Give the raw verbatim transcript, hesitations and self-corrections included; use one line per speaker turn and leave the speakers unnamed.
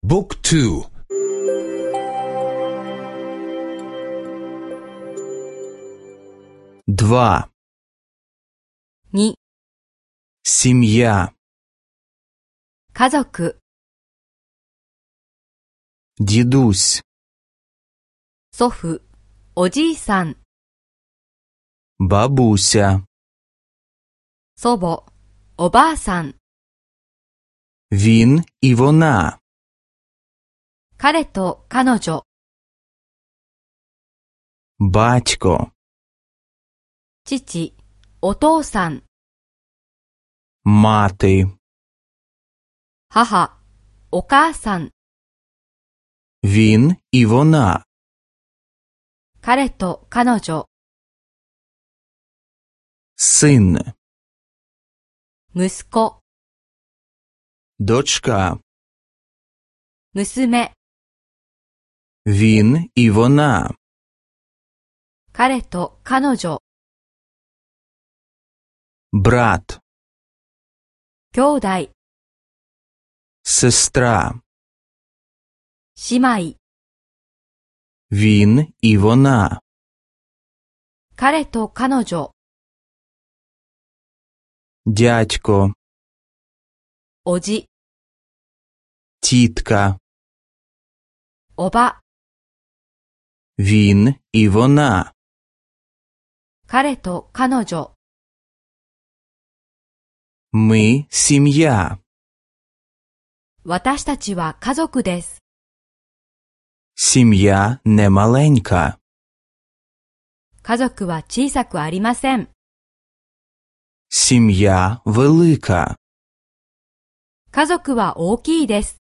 บุ๊กทูдва
に
семья
家族
дідусь
祖父おじいさん
бабуся
祖母おばあさん
він і вона
彼と彼女
батько
父お父さん
мати
母お母さん
він і вона
彼と彼女
син
息子
дочка
娘
він і вона
彼と彼女
брат
兄弟
сестра
姉妹
він і вона
彼と彼女
дядько
おじ
тітка
おば
він і вона
彼と彼女
ми сім'я
私たちは家族です
сім'я не маленька
家族は小さくありません
сім'я велика
家族は大きいです